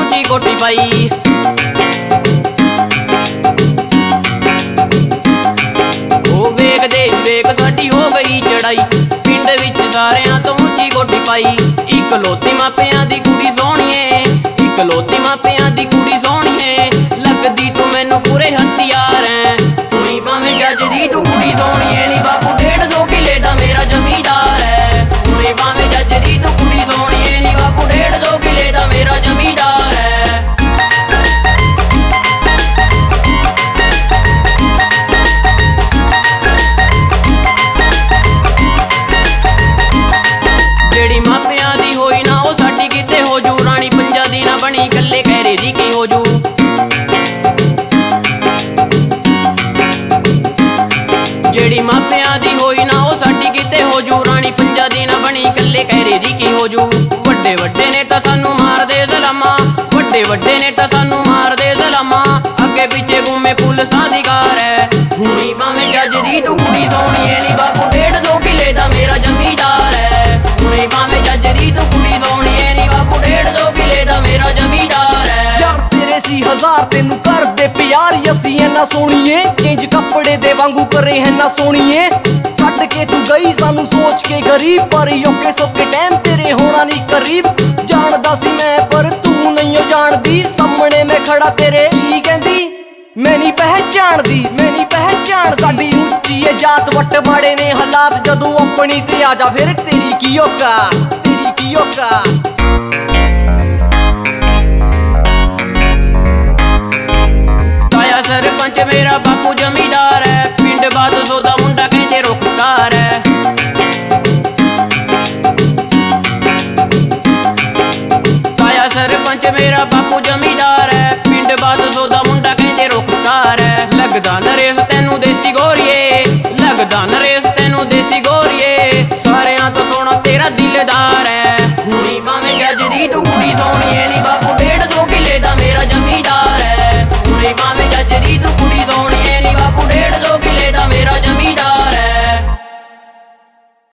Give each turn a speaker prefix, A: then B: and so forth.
A: ਉੱਚੀ ਕੋਠੀ ਪਾਈ। ਉਹ ਵੇਖਦੇ ਵੇਖ ਸਾਡੀ ਹੋ ਗਈ ਚੜਾਈ, ਪਿੰਡ ਵਿੱਚ ਸਾਰਿਆਂ ਤੋਂ ਉੱਚੀ ਕੋਠੀ ਪਾਈ। ਇਕਲੌਤੀ ਮਾਪਿਆਂ ਦੀ ਕੁੜੀ ਸੋਹਣੀਏ, ਇਕਲੌਤੀ ਮਾਪਿਆਂ ਦੀ ਕੁੜੀ ਸੋਹਣੀਏ, ਲੱਗਦੀ ਤੂੰ ਮੈਨੂੰ ਪੂਰੇ ਹਥਿਆਰ ਐ। ਕੋਈ ਭਾਵੇਂ ਜੱਜ ਦੀ ਤੂੰ ਕੁੜੀ ਸੋਹਣੀਏ ਨੀ ਬਾਪੂ 150 ਕਿੱਲੇ ਦਾ ਮੇਰਾ ਜ਼ਮੀਂਦਾਰ ਐ। ਕੋਈ ਭਾਵੇਂ ਜੱਜ ਦੀ ਤੂੰ ਕੁੜੀ ਸੋਹਣੀਏ ਨੀ ਬਾਪੂ 150 ਕਿੱਲੇ ਦਾ ਮੇਰਾ ਜ਼ਮੀਂਦਾਰ ਐ। ਜਿਹੜੀ ਮਾਪਿਆਂ ਦੀ ਹੋਈ ਨਾ ਉਹ ਸਾਡੀ ਕਿਤੇ ਹੋ ਜੂ, ਰਾਣੀ ਪੰਜਾਂ ਦੀ ਨਾ ਬਣੀ ਕੱਲੇ ਕਹਿਰੇ ਦੀ ਕੀ ਹੋ ਜੂ। ਜਿਹੜੀ ਮਾਪਿਆਂ ਦੀ ਹੋਈ ਨਾ ਉਹ ਸਾਡੀ ਕਿਤੇ ਹੋ ਜੂ, ਰਾਣੀ ਪੰਜਾਂ ਦੀ ਨਾ ਬਣੀ ਕੱਲੇ ਕਹਿਰੇ ਦੀ ਕੀ ਹੋ ਜੂ। ਵੱਡੇ ਵੱਡੇ ਨੇ ਤਾਂ ਸਾਨੂੰ ਮਾਰਦੇ ਸਲਾਮਾਂ, ਵੱਡੇ ਵੱਡੇ ਨੇ ਤਾਂ ਸਾਨੂੰ ਮਾਰਦੇ ਸਲਾਮਾਂ, ਅੱਗੇ ਪਿੱਛੇ ਘੁੰਮੇ ਪੁਲਿਸ ਅਧਿਕਾਰ ਐ। ਹੁਣੀ ਭਾਵੇਂ ਜੱਜ ਦੀ ਤੂੰ ਕੁੜੀ ਸੋਹਣੀਏ ਨੀ ਬਾਪੂ 150 ਕਿੱਲੇ ਦਾ ਮੇਰਾ ਜ਼ਮੀਂਦਾਰ ਐ। ਹੁਣੀ ਭਾਵੇਂ ਜੱਜ ਦੀ ਤੂੰ ਕੁੜੀ ਸੋਹਣੀਏ ਨੀ ਬਾਪੂ 150 ਕਿੱਲੇ ਦਾ ਮੇਰਾ ਜ਼ਮੀਂਦਾਰ ਐ।
B: ਯਾਰ ਤੇਰੇ ਸੀ ਹਜ਼ਾਰ ਤੈਨੂੰ ਕਰਦੇ ਪਿਆਰ, ਅਸੀਂ ਐਨਾ ਸੋਹਣੀਏ ਇੰਜ ਕੱਪੜੇ ਦੇ ਵਾਂਗੂ ਕਰੇ ਹੈ ਨਾ ਸੋਹਣੀਏ। ਛੱਡ ਕੇ ਤੂੰ ਗਈ ਸਾਨੂੰ ਸੋਚ ਕੇ ਗਰੀਬ, ਪਰ ਔਕੇ ਸੌਖੇ ਟਾਈਮ ਤੇਰੇ ਹੋਣਾ ਨਹੀਂ ਕਰੀਬ। ਜਾਣਦਾ ਸੀ ਮੈਂ ਪਰ ਤੂੰ ਨਹੀਂ ਓ ਜਾਣਦੀ, ਸਾਹਮਣੇ ਮੈਂ ਖੜਾ ਤੇਰੇ ਕੀ ਕਹਿੰਦੀ ਮੈਂ ਨਹੀਂ ਪਹਿਚਾਣਦੀ, ਮੈਂ ਨਹੀਂ ਪਹਿਚਾਣਦੀ। ਸਾਡੀ ਉੱਚੀ ਏ ਜਾਤ ਵੱਟ ਮਾੜੇ ਨੇ ਹਾਲਾਤ, ਜਦੋਂ ਆਪਣੀ ਤੇ ਆ ਜਾ ਫਿਰ ਤੇਰੀ ਕੀ ਔਕਾਤ, ਤੇਰੀ ਕੀ ਔਕਾਤ।
A: ਤਾਇਆ ਸਰਪੰਚ ਮੇਰਾ ਬਾਪੂ ਜ਼ਮੀਂਦਾਰ ਐ, ਪਿੰਡ ਬਾਦਸੋ ਦਾ ਮੁੰਡਾ ਕਹਿੰਦੇ ਰੁਖਸਤਾਰ ਐ। ਤਾਇਆ ਸਰਪੰਚ ਮੇਰਾ ਬਾਪੂ ਜ਼ਮੀਂਦਾਰ ਐ, ਪਿੰਡ ਬਾਦਸੋ ਦਾ ਮੁੰਡਾ ਕਹਿੰਦੇ ਰੁਖਸਤਾਰ ਐ। ਲੱਗਦਾ ਨਰੇਸ਼ ਤੈਨੂੰ ਦੇਸੀ ਗੋਰੀਏ, ਲੱਗਦਾ ਨਰੇਸ਼ ਤੈਨੂੰ ਦੇਸੀ ਗੋਰੀਏ,